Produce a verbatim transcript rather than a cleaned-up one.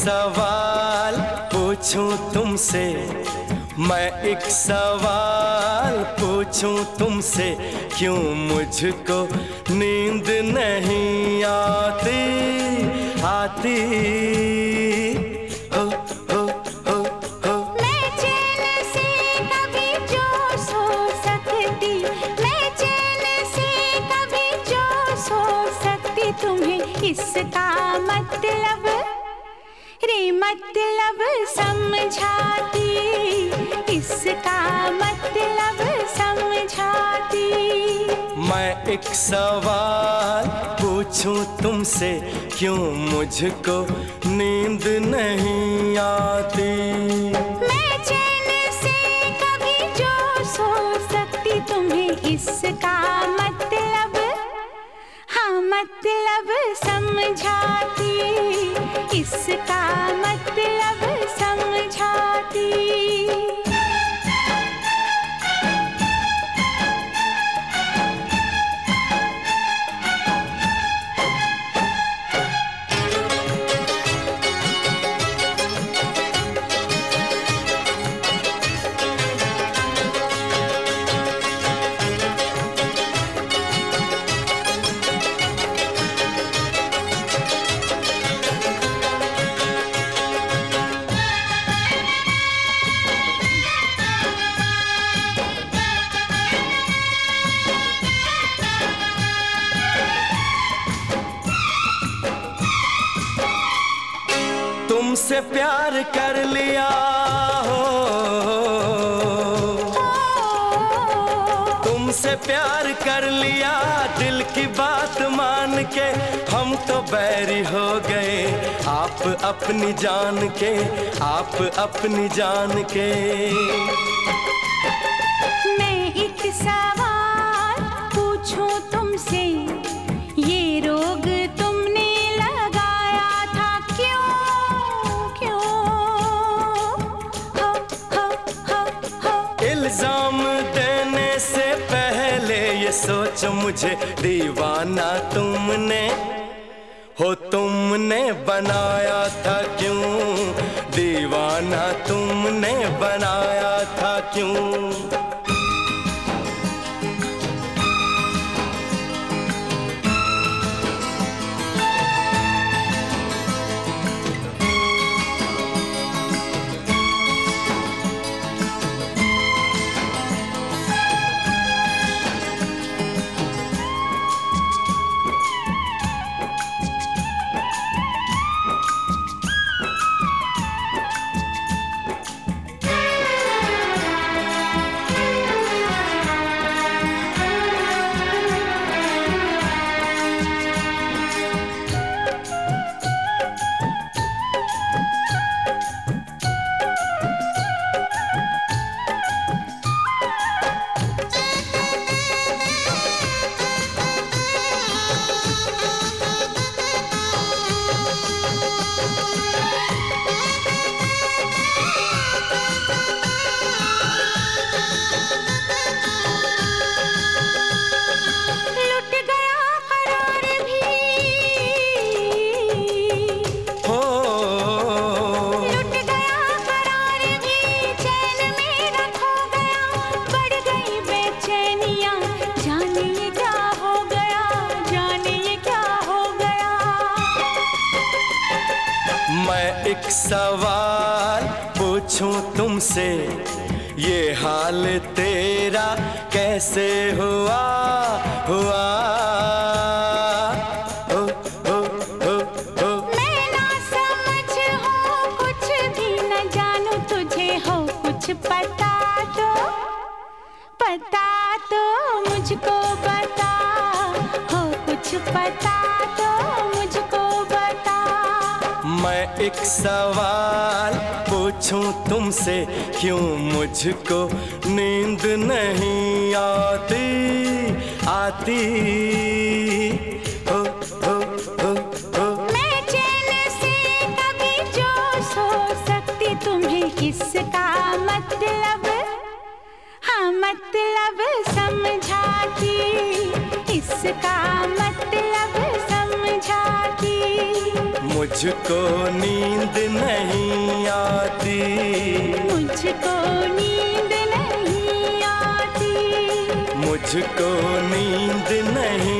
सवाल पूछूं तुमसे, मैं एक सवाल पूछूं तुमसे, क्यों मुझको नींद नहीं आती आती? हो हो हो हो मैं चैन से कभी जो सो सकती, मैं चैन से कभी जो सो सकती, तुम्हें इसका मतलब रे मतलब समझाती, इसका मतलब समझाती। मैं एक सवाल पूछूं तुमसे, क्यों मुझको नींद नहीं आती? मैं चैन से कभी जो सो सकती, तुम्हें इसका मतलब हाँ मतलब समझाती, इसका मतलब समझाती। तुमसे प्यार कर लिया हो, तुमसे प्यार कर लिया, दिल की बात मान के हम तो बैरी हो गए, आप अपनी जान के, आप अपनी जान के। मैं एक सवाल पूछूं तुमसे, ये रोग तुमने लगाया था क्यों क्यों? हो हो हो हो इल्जाम देने से पहले ये सोचो, मुझे दीवाना तुमने हो तुमने बनाया था क्यों? दीवाना तुमने बनाया था क्यों? मैं एक सवाल पूछूं तुमसे, ये हाल तेरा कैसे हुआ हुआ? हो हो हो हो मैं ना समझ हूँ, कुछ भी न जानू, तुझे हो कुछ पता तो पता तो मुझको बता, हो कुछ पता तो मुझको बता। मैं एक सवाल पूछूं तुमसे, क्यों मुझको नींद नहीं आती आती? हो हो हो हो मैं चैन से कभी जो सो सकती, तुम्हें इसका मतलब हाँ मतलब समझाती, इसका मतलब समझाती। मुझको नींद नहीं आती, मुझको नींद नहीं आती, मुझको नींद नहीं